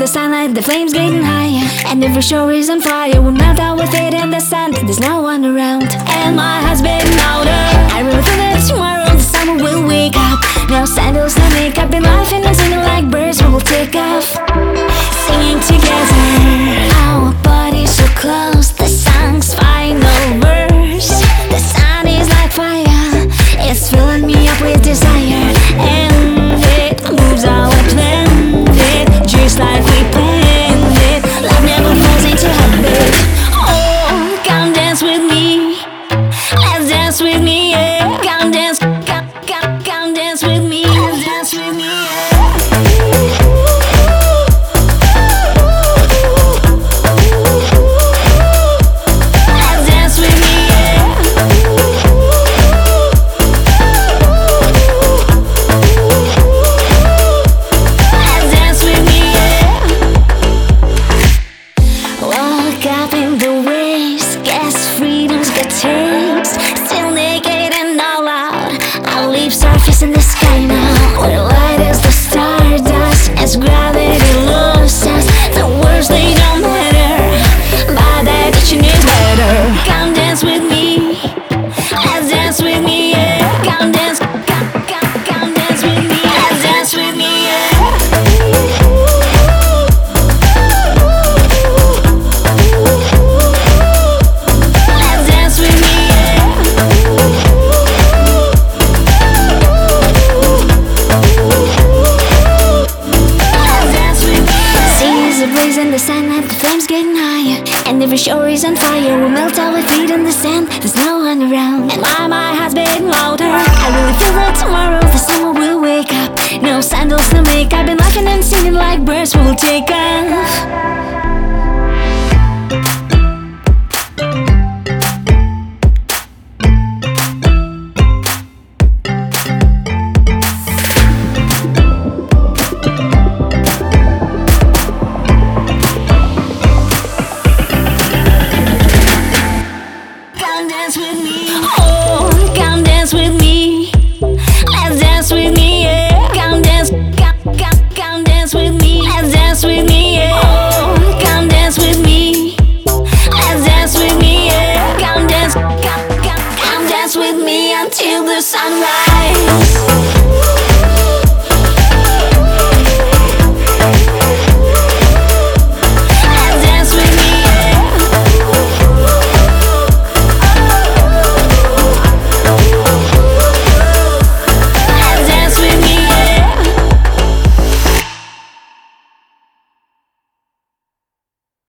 the sunlight, the flames getting higher, and every shore is on fire. We'll melt out with it in the sun, there's no one around, and my heart's beating louder. I really feel that tomorrow the summer will wake up. No sandals, no makeup, been laughing and singing like birds. We will take off, singing together. Our bodies so close, the song's final verse. The sun is like fire, it's filling me up with desire, and it moves how I planned it, just like we planned it. Love never falls into habit. Oh, come dance with me, let's dance with me, yeah. Come dance, come dance with me, let's dance with me, yeah. Still naked and all out, our leaves surface in the sky now. We're light as the stardust, as gravity loses. The words they don't matter, but that action is better. Come dance with me, let's dance with me, yeah. Come dance, come dance with me, let's dance with me, yeah. In the sunlight, the flames getting higher, and every shore is on fire. We'll melt our feet in the sand, there's no one around, and my heart's beating louder. I really feel that tomorrow the summer will wake up. No sandals, no makeup, been laughing and singing like birds. We will take off.